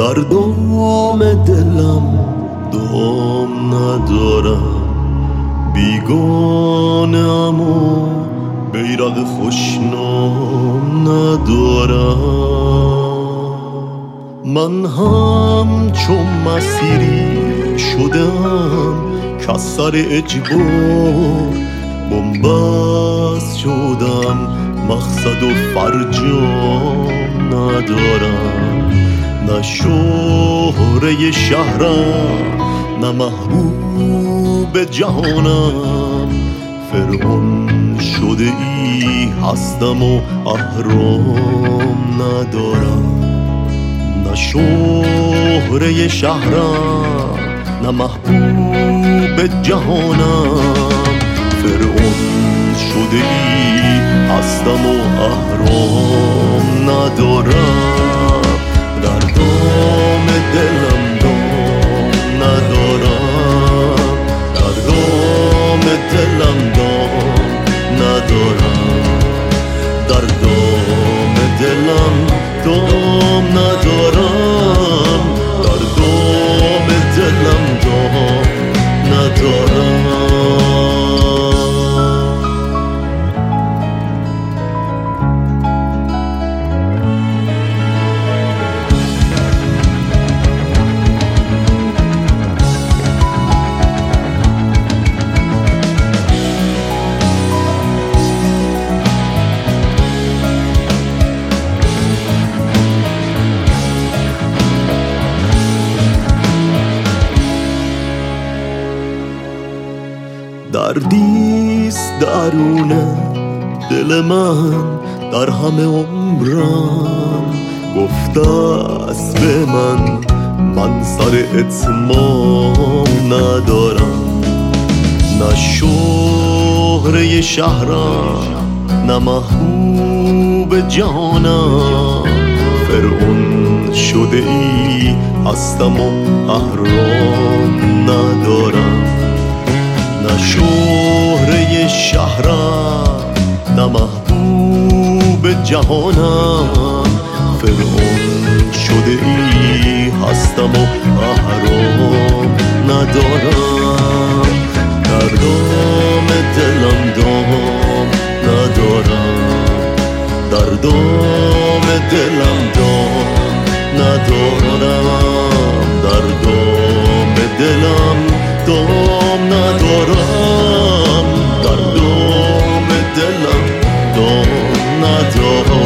در دام دلم دام ندارم، بیگانه‌ام و بیرق خوشنام ندارم. من هم چون مسیری شدم که سر اجبار بنبست شدم، مقصد و فرجام ندارم. نه شهره شهرم نه محبوب جهانم، فرعون شده ای هستم و اهرام ندارم. نه شهره شهرم نه محبوب جهانم، فرعون شده ای هستم و اهرام ندارم. در دام دلم دام ندارم، در دام دلم دام ندارم، در دام دلم دام ندارم، در دام دلم دام ندارم. دردیست درون دل من در همه عمرم، گفته است به من سر اتمام ندارم. نه شهره شهرم نه محبوب جهانم، فرعون شده ای هستم و اهرام ندارم. نه شهره شهرم نه محبوب جهانم، فرعون شده ای هستم و اهرام ندارم. در دام دلم دام ندارم، در دام دلم دام ندارم، در دام دلم دام ندارم، در دام دلم دام ندارم.